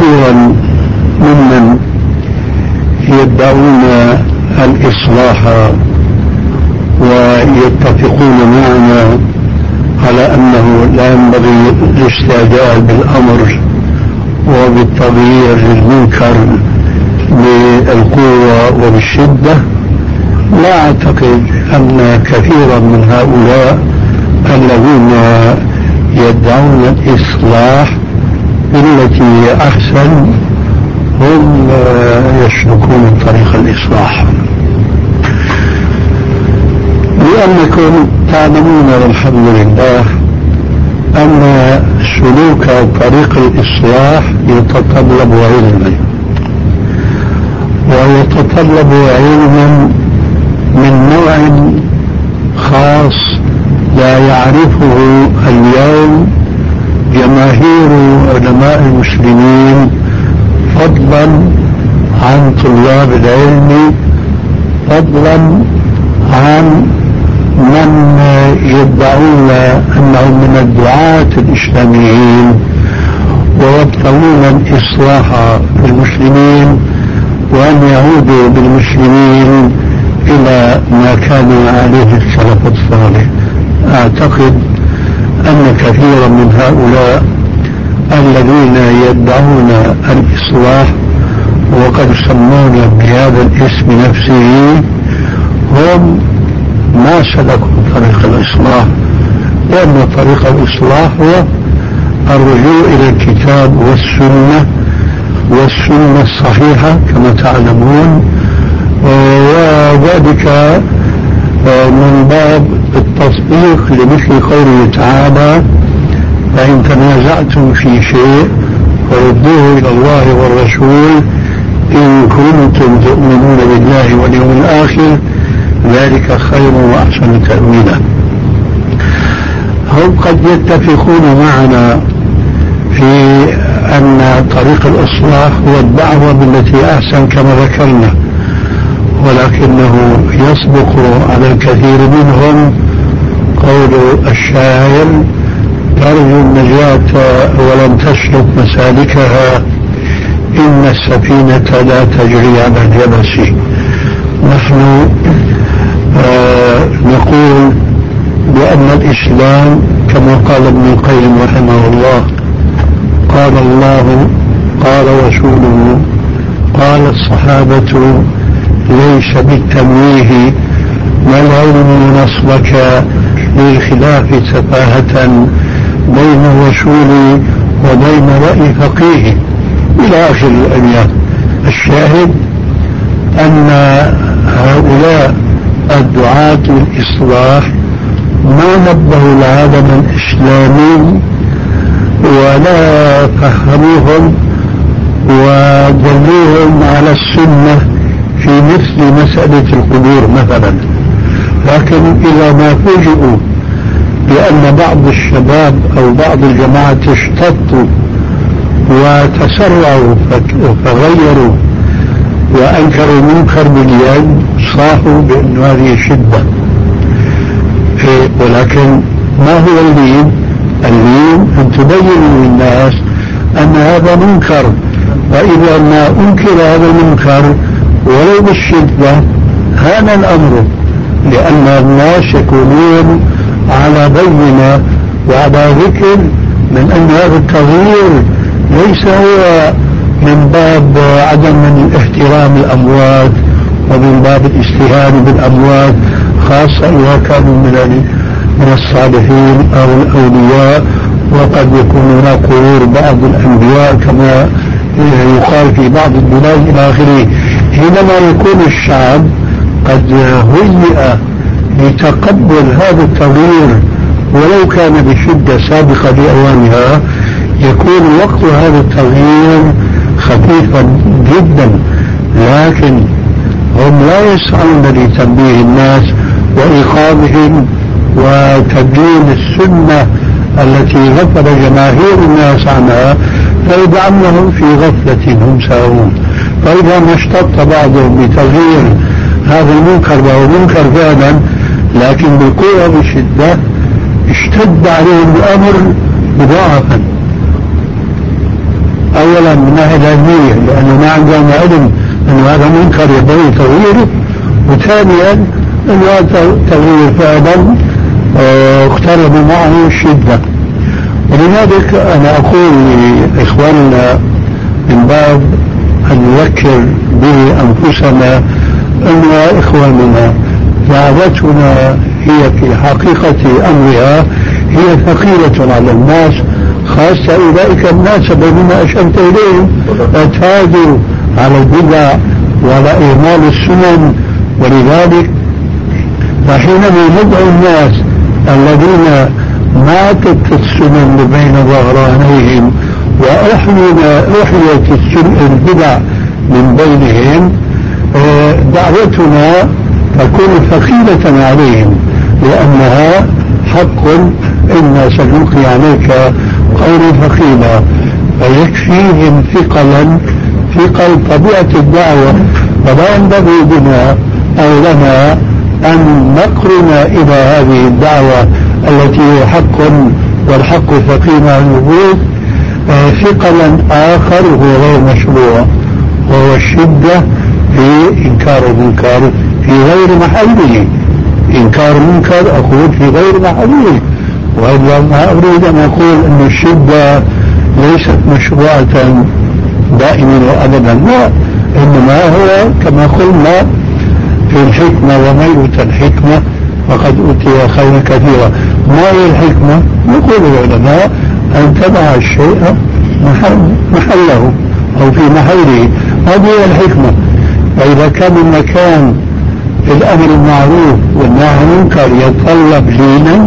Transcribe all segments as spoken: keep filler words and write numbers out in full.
كثيرا ممن يدعون الإصلاح ويتفقون معنا على أنه لا ينبغي الاستعجال بالأمر وبالتغيير للمنكر بالقوة وبالشدة. لا أعتقد أن كثيرا من هؤلاء الذين يدعون الإصلاح بالتي هي أحسن هم يسلكون طريق الإصلاح، لأنكم تعلمون والحمد لله أن سلوك طريق الإصلاح يتطلب علما، ويتطلب علما من نوع خاص لا يعرفه اليوم جماهير علماء المسلمين، فضلا عن طلاب العلم، فضلا عن من يدعون أنهم من الدعاة الإسلاميين ويبتغون الإصلاح في المسلمين وأن يعودوا بالمسلمين إلى ما كان عليه السلف الصالح. أعتقد أن كثيرا من هؤلاء الذين يدعون الإصلاح وقد سمون بهذا الاسم نفسه هم ما سلكوا طريق الإصلاح، لأن طريق الإصلاح هو الرجوع إلى الكتاب والسنة والسنة الصحيحة كما تعلمون، وذلك من باب التصديق لمثل قوله تعالى: فإن تنازعتم في شيء فردوه إلى الله والرسول إن كنتم تؤمنون بالله واليوم الآخر ذلك خير وأحسن تأويلا. هم قد يتفقون معنا في أن طريق الإصلاح هو الدعوة بالتي أحسن كما ذكرنا، ولكنه يسبق على الكثير منهم قول الشاعر: ترجو النجاة ولم تسلك مسالكها إن السفينة لا تجري على اليبس. نحن آه نقول بأن الإسلام كما قال ابن القيم رحمه الله: قال الله قال رسوله قال الصحابة ليس بالتمويه ما العلم نصبك للخلاف سفاهة بين الرسول وبين رأي فقيه إلى آخر الأبيات. الشاهد أن هؤلاء الدعاة للإصلاح ما نبهوا العالم الإسلامي ولا فهموهم ودلوهم على السنة في مثل مسألة القبور مثلا، لكن إذا ما فوجئوا بأن بعض الشباب أو بعض الجماعة اشتطوا وتسرعوا فغيروا وأنكروا المنكر باليد صاحوا بأن هذه شدة. ولكن ما هو اللين؟ اللين أن تبينوا للناس أن هذا منكر، وإذا ما أنكر هذا المنكر ولو بالشدة هان الأمر، لأن الناس يكونون على بينة وعلى ذكر من أن هذا التغيير ليس هو من باب عدم من احترام الأموات ومن باب الاستهانة بالأموات، خاصة إذا كانوا من من الصالحين أو الأولياء، وقد يكون هناك قبور بعض الأنبياء كما يقال في بعض البلاد إلى آخره. حينما يكون الشعب قد هيئ لتقبل هذا التغيير ولو كان بشدة سابقة لأوانها، يكون وقت هذا التغيير خفيفا جدا، لكن هم لا يسعون لتنبيه الناس وإيقاظهم وتبيين السنة التي غفل جماهير الناس عنها، فيجعلهم في غفلة هم ساهون. فإذا ما اشتط بعضهم بتغيير هذا المنكر وهو منكر فعلا لكن بقوة بشدة، اشتد عليهم الأمر مضاعفا. أولا من ناحية علمية لأنه ما عندنا علم أن هذا منكر ينبغي تغييره، وثانيا أن هذا تغيير فعلا اقترب معه الشدة. ولذلك أنا أقول لإخواننا من باب أن نذكر به أنفسنا أن إخواننا دعوتنا هي في حقيقة أمرها هي ثقيلة على الناس، خاصة أولئك الناس الذين أشرت إليهم اعتادوا على البدع وعلى إهمال السنن. ولذلك فحينما ندعو الناس الذين ماتت السنن بين ظهرانيهم وأحيت البدع من بينهم، دعوتنا تكون ثقيلة عليهم لأنها حق. إنا سنلقي عليك قولا ثقيلا، فيكفيهم ثقلا ثقل طبيعة الدعوة. فلا ينبغي بنا أو لنا أن نقرن إلى هذه الدعوة التي هي حق والحق ثقيل على الوجود ثقلا آخر هو غير مشروع، وهو الشدة في إنكار المنكر في غير محله. إنكار منكر أقول في غير محله، وإلا ما أريد أن أقول أن الشدة ليست مشروعة دائما وأبدا، لا، إنما هو كما قلنا في الحكمة وما يؤتى الحكمة فقد أوتي خيرا كثيرا. ما هي الحكمة؟ يقول العلماء أن تضع الشيء محل محله أو في محله، هذه هي الحكمة. فإذا كان المكان في الأمر المعروف والنهي عن المنكر يتطلب لينا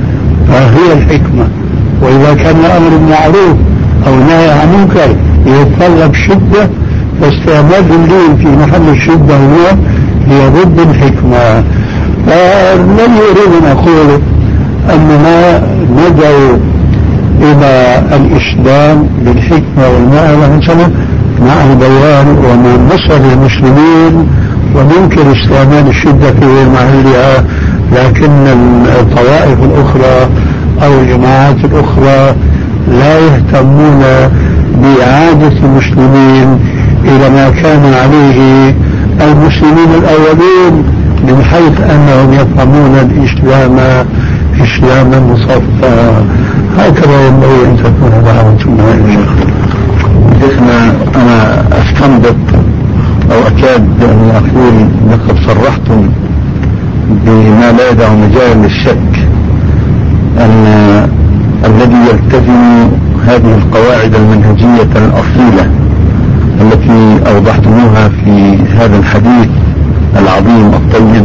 فهي الحكمة، وإذا كان الأمر المعروف أو نهي عن المنكر يتطلب شدة فاستعمال اللين في محل الشدة هو هي ضد الحكمة. فلن يريد أن أقول أننا ندعو إلى الإسلام بالحكمة والموعظة الحسنة مع البيان ومع النصر للمسلمين وننكر استعمال الشدة في غير محلها، لكن الطوائف الأخرى أو الجماعات الأخرى لا يهتمون بإعادة المسلمين إلى ما كان عليه المسلمين الأولين، من حيث أنهم يفهمون الإسلام إسلاما مصفى. هكذا ينبغي أن تكون دعوتنا إن شاء الله. شيخنا، أنا أستنبط أو أكاد أن أقول لقد صرحتم بما لا يدع مجال للشك أن الذي يلتزم هذه القواعد المنهجية الأصيلة التي أوضحتموها في هذا الحديث العظيم الطيب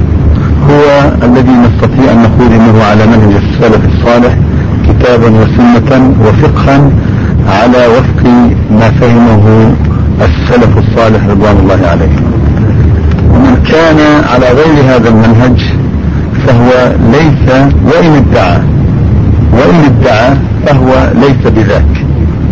هو الذي نستطيع أن نقول إنه على منهج السلف الصالح كتابا وسنة وفقها على وفق ما فهمه السلف الصالح رضوان الله عليهم. ومن كان على غير هذا المنهج فهو ليس، وإن ادعى وإن ادعى فهو ليس بذاك.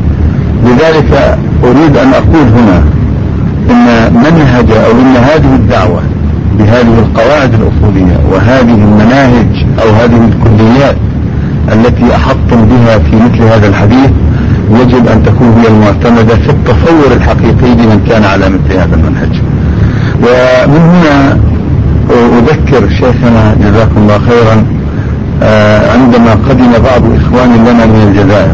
لذلك أريد أن أقول هنا إن منهج أو إن هذه الدعوة بهذه القواعد الأصولية وهذه المناهج أو هذه الكليات التي أحطم بها في مثل هذا الحديث يجب أن تكون هي المعتمدة في التصور الحقيقي لمن كان على مثل هذا المنهج. ومن هنا أذكر شيخنا جزاكم الله خيرا عندما قدم بعض إخوان لنا من الجزائر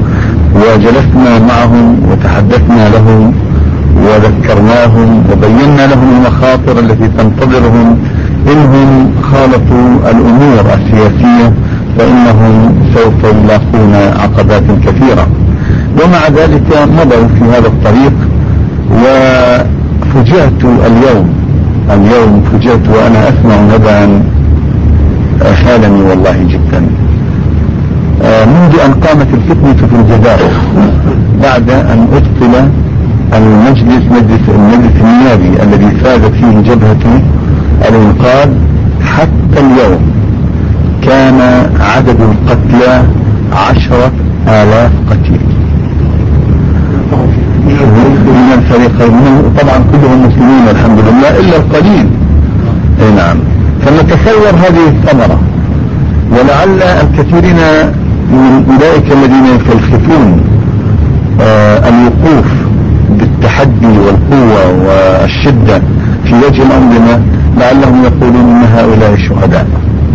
وجلسنا معهم وتحدثنا لهم وذكرناهم وبينا لهم المخاطر التي تنتظرهم إنهم خالطوا الأمور السياسية، فإنهم سوف يلاقون عقبات كثيرة. ومع ذلك مضوا في هذا الطريق. وفجأت اليوم اليوم فجأت وأنا أسمع نداء حالني والله جدا. منذ أن قامت الفتنة في الجزائر بعد أن أبطل المجلس مجلس المجلس النيابي الذي فازت فيه جبهة الإنقاذ، حتى اليوم كان عدد القتلى عشرة آلاف قتيل من الفريقين، طبعا كلهم مسلمين الحمد لله إلا القليل. اي نعم. فنتصور هذه الثمرة، ولعل الكثيرين من أولئك الذين يفلسفون آه الوقوف بالتحدي والقوة والشدة في وجه الأنظمة لعلهم يقولون إن هؤلاء شهداء.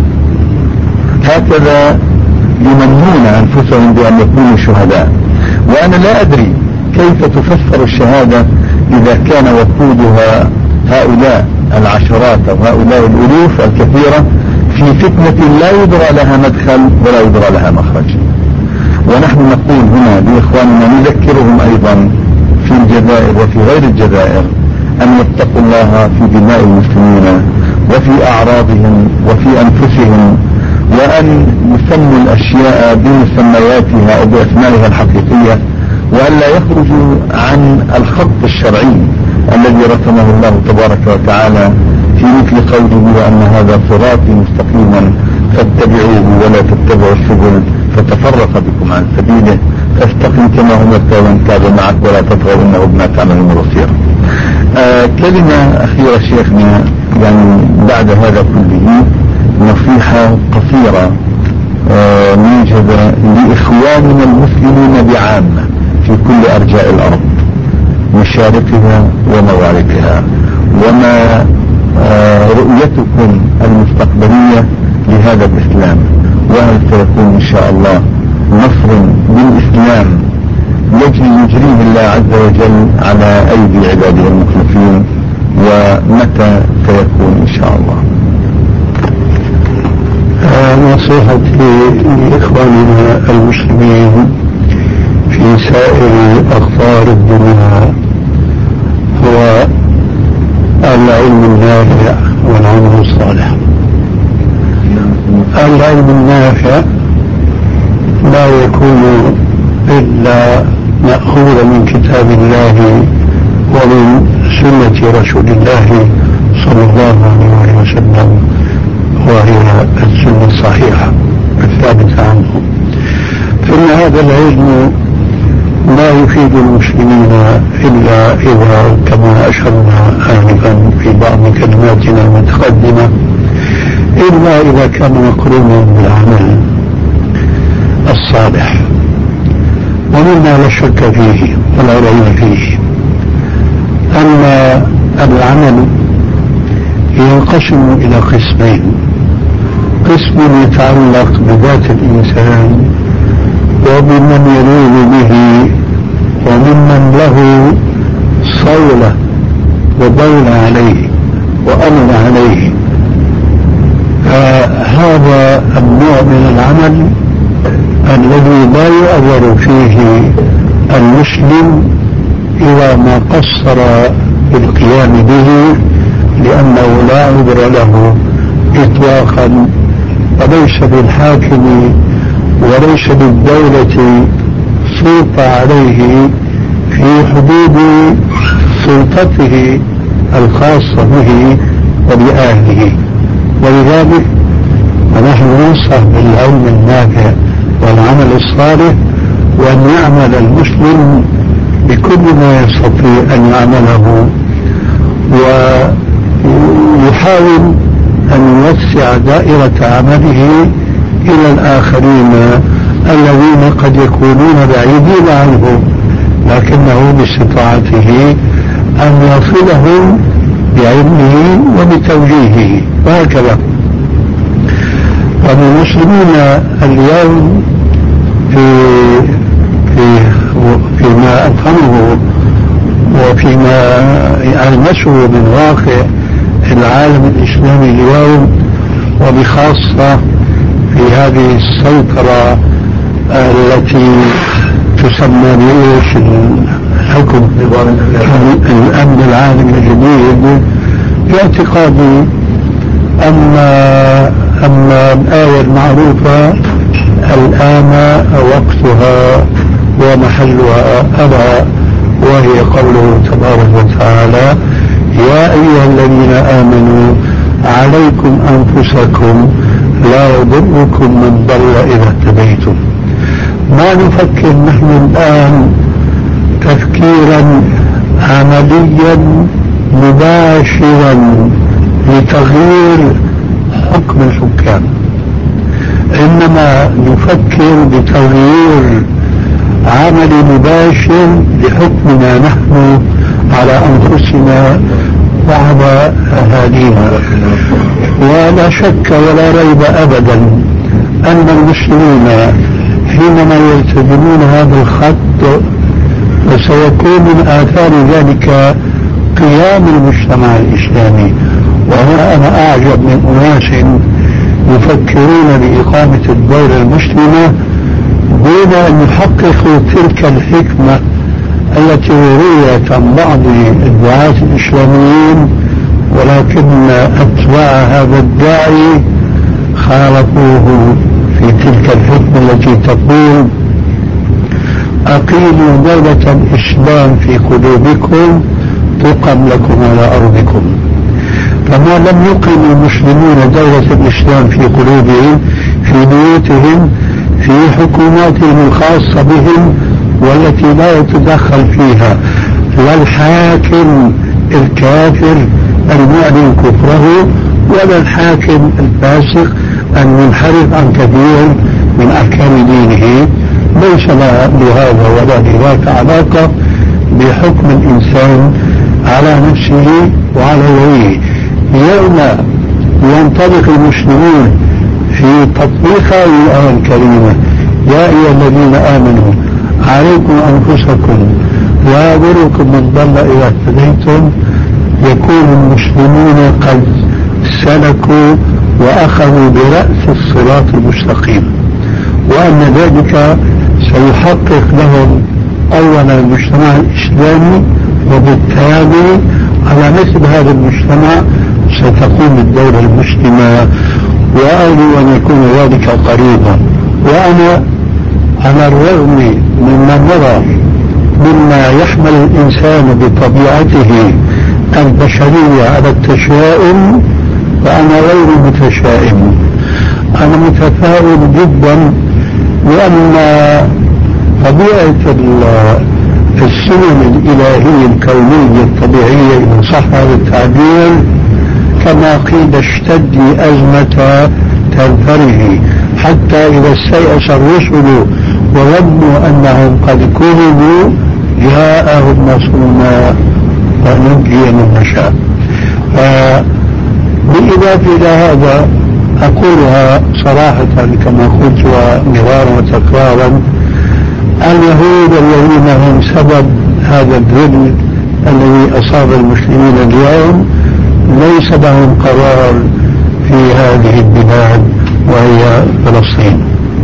هكذا يمنون أنفسهم بأن يكونوا شهداء. وأنا لا أدري كيف تفسر الشهادة إذا كان وقودها هؤلاء العشرات أو هؤلاء الألوف الكثيرة في فتنة لا يدرى لها مدخل ولا يدرى لها مخرج. ونحن نقول هنا لإخواننا نذكرهم أيضا في الجزائر وفي غير الجزائر أن يتقوا الله في دماء المسلمين وفي أعراضهم وفي أنفسهم، وأن يسموا الأشياء بمسمياتها أو بأسمائها الحقيقية، وأن لا يخرجوا عن الخط الشرعي الذي رسمه الله تبارك وتعالى في مثل قوله وأن هذا صراطي مستقيما فاتبعوه ولا تتبعوا السبل فتفرق بكم عن سبيله فاستقم كما أمرت ومن تاب معك ولا تطغوا إنه بما تعملون بصير. آه كلمة أخيرة شيخنا، يعني بعد هذا كله نصيحة قصيرة آه موجبة لإخواننا المسلمين بعامة في كل أرجاء الأرض مشارقها ومغاربها، وما آه رؤيتكم المستقبلية لهذا الإسلام، وهل سيكون إن شاء الله نصر بالإسلام يجري يجريه الله عز وجل على أيدي عباده المخلصين، ومتى سيكون إن شاء الله؟ آه نصيحتي لإخواننا المسلمين في سائر أقطار الدنيا هو العلم النافع والعمل الصالح. العلم النافع لا يكون إلا مأخوذا من كتاب الله ومن سنة رسول الله صلى الله عليه وسلم، وهي السنة الصحيحة الثابتة عنه. فإن هذا العلم لا يفيد المسلمين إلا إذا كما أشرنا آنفا في بعض كلماتنا المتقدمة إلا إذا كان مقرونا بالعمل الصالح، ومما لا شك فيه ولا ريب فيه أن العمل ينقسم إلى قسمين: قسم يتعلق بذات الإنسان وبمن يلوذ به وممن له صولة ودولة عليه وأمر عليه. فهذا النوع من العمل الذي لا يؤثر فيه المسلم إذا ما قصر بالقيام به، لأنه لا عذر له إطلاقا، وليس بالحاكم وليس بالدولة سلطة عليه في حدود سلطته الخاصة به وبأهله. ولذلك فنحن ننصح بالعلم النافع والعمل الصالح، وأن يعمل المسلم بكل ما يستطيع أن يعمله، ويحاول أن يوسع دائرة عمله إلى الآخرين الذين قد يكونون بعيدين عنه، لكنه باستطاعته أن يصلهم بعلمه وبتوجيهه، وهكذا. والمسلمين اليوم في في فيما أفهمه وفيما ألمسه من واقع العالم الإسلامي اليوم، وبخاصة في هذه السيطرة التي تسمى بإيش الحكم الأمن العالمي الجديد، باعتقادي أن أن الآية المعروفة الآن وقتها ومحلها أبى، وهي قوله تبارك وتعالى: يا أيها الذين آمنوا عليكم أنفسكم لا يضركم من ضل إذا اهتديتم. ما نفكر نحن الآن تفكيرا عمليا مباشرا لتغيير حكم الحكام، إنما نفكر بتغيير عمل مباشر لحكمنا نحن على أنفسنا وعلى أهالينا. ولا شك ولا ريب أبدا أن المسلمين حينما يلتزمون هذا الخط فسيكون من آثار ذلك قيام المجتمع الإسلامي. وهنا أنا أعجب من أناس يفكرون بإقامة الدولة المسلمة دون أن يحققوا تلك الحكمة التي رويت عن بعض الدعاة الإسلاميين، ولكن أتباع هذا الداعي خالفوه في تلك الحكمة التي تقول أقيموا دولة الإسلام في قلوبكم تقم لكم على أرضكم. فما لم يقم المسلمون دولة الإسلام في قلوبهم في بيوتهم في حكوماتهم الخاصة بهم والتي لا يتدخل فيها لا الحاكم الكافر المعلن كفره ولا الحاكم الفاسق المنحرف عن كثير من أحكام دينه، ليس لهذا ولا لذاك علاقة بحكم الإنسان على نفسه وعلى غيره. يوم ينطلق المسلمون في تطبيق هذه الآية الكريمة يا أيها الذين آمنوا عليكم أنفسكم لا يضركم من ضل إذا اهتديتم، يكون المسلمون قد سلكوا وأخذوا برأس الصراط المستقيم، وأن ذلك سيحقق لهم أولا المجتمع الإسلامي، وبالتالي على مثل هذا المجتمع ستقوم الدولة المسلمة، وأرجو أن يكون ذلك قريبا. وأنا على الرغم مما نرى مما يحمل الإنسان بطبيعته البشرية على التشاؤم، فأنا غير متشائم، أنا متفائل جدا، لأن طبيعة السنن الإلهية الكونية الطبيعية إن صح هذا التعبير كما قيل اشتد أزمة تنفره، حتى إذا استيأس الرسل وظنوا أنهم قد كذبوا جاءهم نصرنا ونجي من نشاء. بالإضافة إلى هذا أقولها صراحة كما قلت مرارا وتكرارا، اليهود الذين هم سبب هذا الذل الذي أصاب المسلمين اليوم ليس لهم قرار في هذه البلاد وهي فلسطين.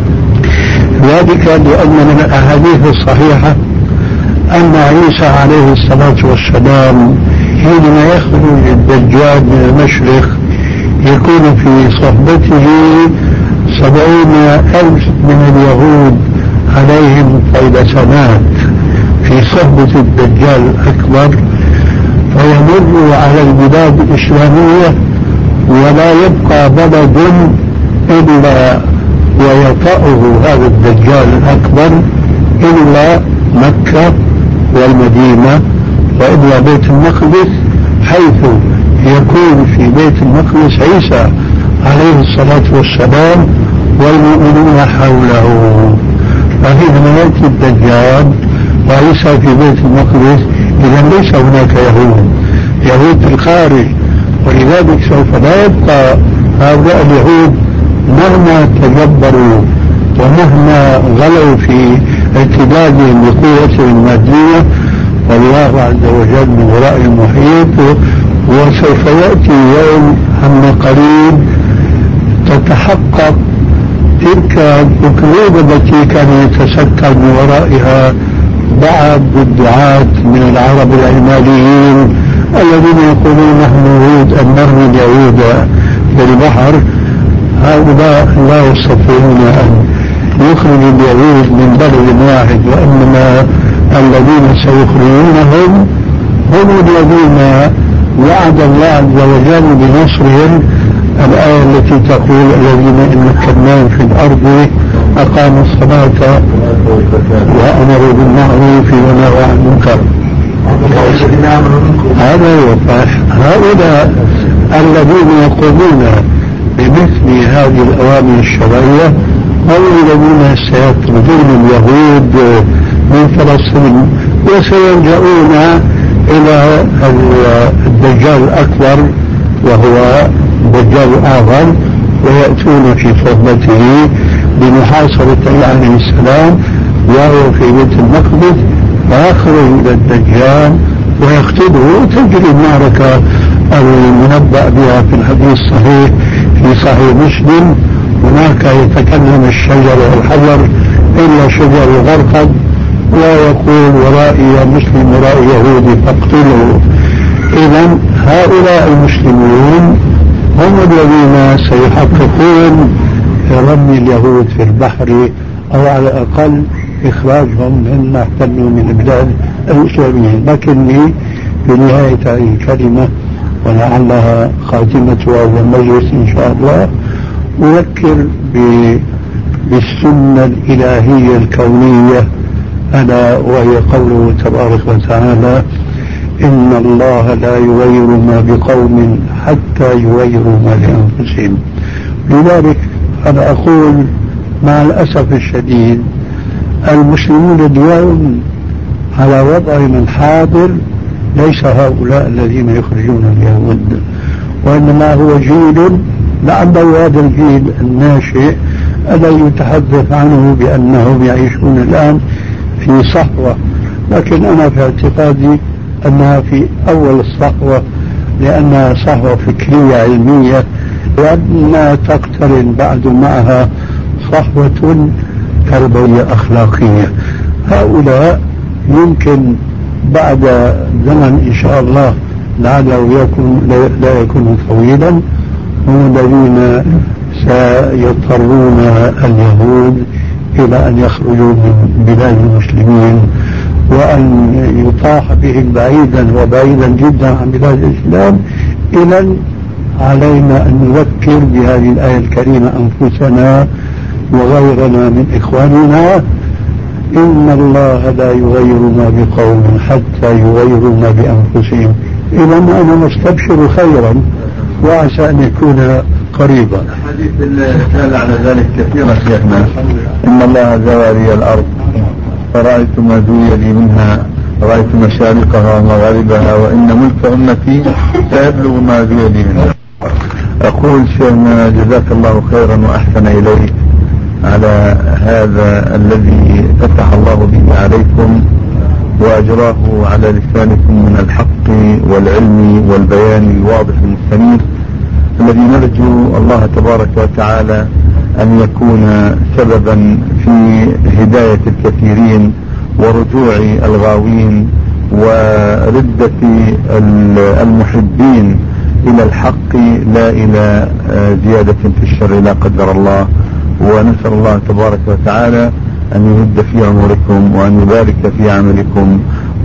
ذلك لأن من الأحاديث الصحيحة أن عيسى عليه الصلاة والسلام حينما يخرج الدجال من المشرق يكون في صحبته سبعون ألف من اليهود عليهم طيلسانات في صحبة الدجال الأكبر، فيمر على البلاد الإسلامية ولا يبقى بلد إلا ويطأه هذا الدجال الأكبر إلا مكة والمدينة، وإلا بيت المقدس، حيث يكون في بيت المقدس عيسى عليه الصلاة والسلام والمؤمنون حوله. فحينما يأتي الدجال وعيسى في بيت المقدس إذا ليس هناك يهود، يهود في الخارج، ولذلك سوف لا يبقى هؤلاء اليهود مهما تجبروا ومهما غلوا في اعتدادهم بقوتهم المادية، والله عز وجل من وراء المحيط. وسوف يأتي يوم عما قريب تتحقق تلك الأكذوبة التي كان يتسكر من ورائها بعض الدعاة من العرب العلمانيين الذين يقولون نحن يهود أن نرمي اليهود في البحر. هؤلاء لا يستطيعون أن يخرجوا اليهود من بلد واحد، وإنما الذين سيخرجونهم هم الذين وعد الله عز وجل بنصرهم. الآية التي تقول الذين إن مكناهم في الأرض أقاموا الصلاة وأمروا بالمعروف ونهوا عن المنكر. هذا هو هؤلاء الذين يقومون بمثل هذه الأوامر الشرعية هم الذين سيطردون اليهود من فلسطين، وسيلجؤون إلى الدجال الأكبر وهو دجال الأعظم، ويأتون في صحبته بمحاصرة عيسى عليه السلام وهو في بيت المقدس، فيخرج إلى الدجال ويقتله. تجري المعركة المنبأ بها في الحديث الصحيح في صحيح مسلم. هناك يتكلم الشجر والحجر إلا شجر الغرقد ويقول ورائي مسلم ورائي يهودي فاقتلوا. إذن هؤلاء المسلمون هم الذين سيحققون رمي اليهود في البحر، أو على الأقل إخراجهم مما احتلوا من البلاد الإسلامية. لكني في نهاية هذه الكلمة ولعلها خاتمة هذا المجلس إن شاء الله أذكر بالسنة الإلهية الكونية، ألا وهي قوله تبارك وتعالى: إن الله لا يغير ما بقوم حتى يغيروا ما بأنفسهم. لذلك أنا أقول مع الأسف الشديد المسلمون اليوم على وضعهم الحاضر ليس هؤلاء الذين يخرجون اليهود، وإنما هو جيل لعله هذا الجيل الناشئ الذي يتحدث عنه بأنهم يعيشون الآن في صحوة، لكن أنا في اعتقادي أنها في أول الصحوة، لأنها صحوة فكرية علمية، وأنها تقترن بعد معها صحوة تربوية أخلاقية. هؤلاء يمكن بعد زمن إن شاء الله لعله يكون لا يكون طويلا هم الذين سيضطرون اليهود إلى أن يخرجوا من بلاد المسلمين وأن يطاح بهم بعيدا وبعيدا جدا عن بلاد الإسلام. إذا علينا أن نذكر بهذه الآية الكريمة أنفسنا وغيرنا من إخواننا: إن الله لا يغير ما بقوم حتى يغيروا ما بأنفسهم. إذا أنا مستبشر خيرا وعسى أن يكون قريبا. الحديث الدال على ذلك كثيرا شيخنا: إن الله زوى لي الأرض فرأيت ما زوي لي منها، رأيت مشارقها ومغاربها، وإن ملك أمتي سيبلغ ما زوي لي منها. أقول شيخنا جزاك الله خيرا وأحسن إليك على هذا الذي فتح الله به عليكم وأجراه على لسانكم من الحق والعلم والبيان الواضح المستنير، الذي نرجو الله تبارك وتعالى أن يكون سببا في هداية الكثيرين ورجوع الغاوين وردة المحبين إلى الحق لا إلى زيادة في الشر لا قدر الله. ونسأل الله تبارك وتعالى أن يمد في عمركم وأن يبارك في عملكم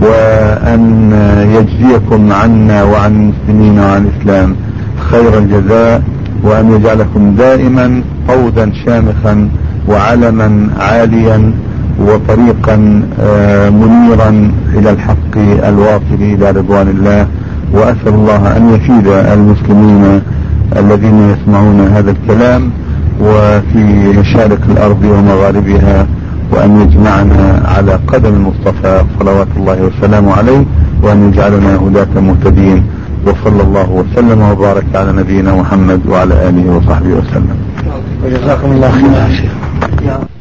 وأن يجزيكم عنا وعن المسلمين وعن الإسلام خير الجزاء، وأن يجعلكم دائما فوزا شامخا وعلما عاليا وطريقا منيرا إلى الحق الواصل إلى رضوان الله. وأسأل الله أن يفيد المسلمين الذين يسمعون هذا الكلام وفي مشارق الأرض ومغاربها، وأن يجمعنا على قدم المصطفى صلوات الله وسلامه عليه، وأن يجعلنا هداة مهتدين. وصلى الله وسلم وبارك على نبينا محمد وعلى آله وصحبه وسلم. وجزاكم الله خيرا.